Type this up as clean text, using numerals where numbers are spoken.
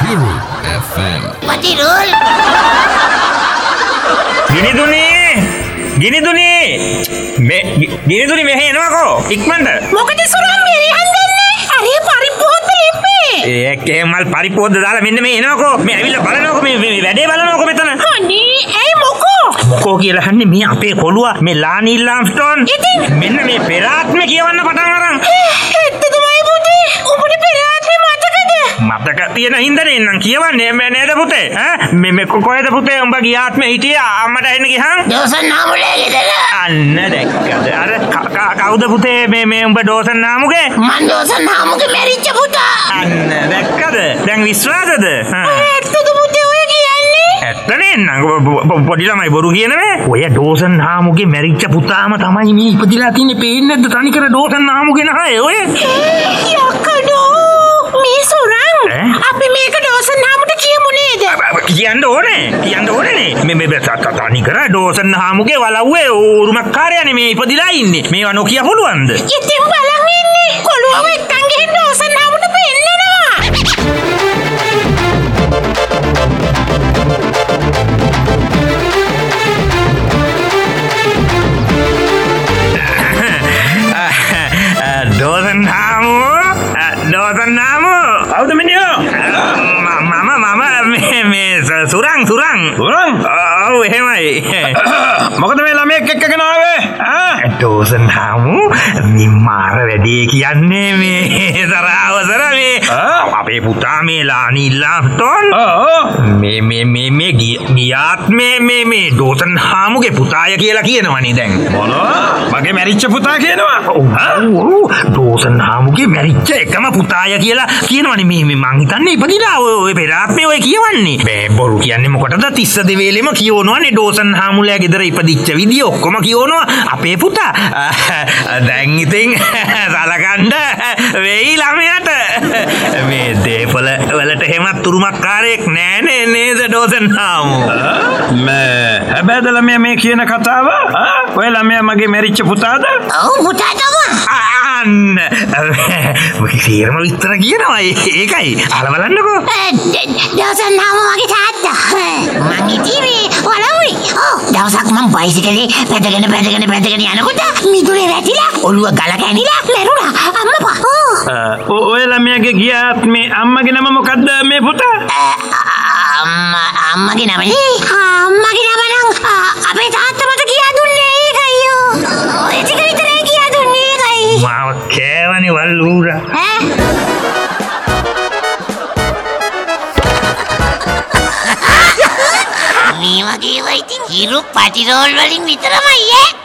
Matiru FM. Matirul. Gini duni මෙහෙ එනවකෝ ඉක්මනට. මොකද සුරම් මෙරිහන් ගන්නේ? අරේ පරිපෝත ලිප්පේ. ඒකේ මල් පරිපෝද්ද දාලා මෙන්න මේ එනවකෝ. මේ ඇවිල්ලා බලනවකෝ මේ වැඩේ බලනවකෝ මෙතන. අනේ ඇයි මොකෝ? මොකෝ කියලා හන්නේ මේ අපේ කොළුවා මේ ලානීල් ලාම්ස්ටෝන්. මෙන්න මේ පෙරාත්මේ කියවන්න පටන් අරන්. ඇත්ත තමයි පුතේ. උඹට පෙරාත්මේ මතකද? මතක තියෙන හින්දානේ එන්නම් කියවන්නේ නේද පුතේ? මේ කොහෙද පුතේ උඹ ගියාත්මේ හිටියේ අම්මට එන්න ගියහන්? දවසන් නාමුලේ ගෙදර. අන්න දැක්කද? අර කවුද පුතේ මේ උඹ ඩෝසන් නාමුගේ? මන් දවසන් නාමුගේ මැරිච්ච පුතා. අන්න දැක්කද? දැන් විශ්වාසද? ඇත්තද පුතේ ඔය කියන්නේ? ඇත්තනේ නං පොඩි ළමයි බොරු කියනනේ. ඔය ඩෝසන් නාමුගේ මැරිච්ච පුතාම තමයි මේ ඉපදිලා තින්නේ. පේන්නේ නැද්ද තනිකර ඩෝසන් නාමුගේ නහය ඔය? යකඩෝ මේ සුරං අපි මේක ඩෝසන් නාමුට කියමු නේද? කියන්න ඕනේ මේ තනිකර ඩෝසන් නාමුගේ වලව්වේ උරුමකාරයනේ මේ ඉපදිලා ඉන්නේ. මේවා නොකිය පුළුවන්ද? ඉතින් බලන් ඉන්නේ කොළුවව එක්කන් ගිහින් ඩෝසන් නාමුට පෙන්නනවා. ඩෝසන් නාමු කවුද මිනිහෝ? මම මේ සුරං ඔව් එහෙමයි. මොකද මේ ළමයෙක් එක්කගෙන ආවේ? ඩෝසන් නාමු නිම්මාර වැඩේ කියන්නේ මේ තරවසර මේ අපේ පුතා මේ ලානීල් ලාම්ස්ටෝන් මේ ගියාත් මේ ඩෝසන් නාමුගේ පුතාය කියලා කියනවනේ දැන්. මොනවා? මගේ මැරිච්ච පුතා කියනවා? ඔව් ඩෝසන් නාමුගේ මැරිච්ච එකම පුතාය කියලා කියනවනේ. මේ මං හිතන්නේ ඉපදිලා ඔය පෙරාත්මේ ඔය කියවන්නේ. මේ බොරු කියන්නේ මොකටද? 32 වේලෙම කියවනවානේ ඩෝසන් හාමුලයා ගෙදර ඉපදිච්ච විදිය ඔක්කොම කියවනවා අපේ පුතා. දැන් ඉතින් සලකන්න වෙයි ළමයාට. මේ දේපල වලට හැමත් තුරුමක්කාරයෙක් නෑනේ නේද ඩෝසන් හාමු? හැබැයිද ළමයා මේ කියන කතාව? ඔය ළමයා මගේ මැරිච්ච පුතාද? ඔව් පුතා තමයි. අන්න සීරම විස්තර කියනවා. ඒකයි අහලා බලන්නකෝ. දවසක් නාම මගේ තාත්තා. මං ඉතිවේ වලව්වේ. ඔව් දවසක් මං බයිසිකලේ පැදගෙන යනකොට මිදුලේ වැටිලා ඔළුව ගල කැනිලා මැරුණා අම්මපා. ඔය ළමයාගේ ගියාත් මේ අම්මගේ නම මොකද්ද මේ පුතා? අම්මගේ නම නේ. අම්මගේ නම නම් අපේ තාත්තා මට කියා දුන්නේ ඒකයියෝ. ඔය ටික විතරයි කියා දුන්නේ ඒකයි. මාව කෑවනේ වල්ලූරා. මේ වගේ වයිතින් හිරු පටිරෝල් වලින් විතරමයි ඈ.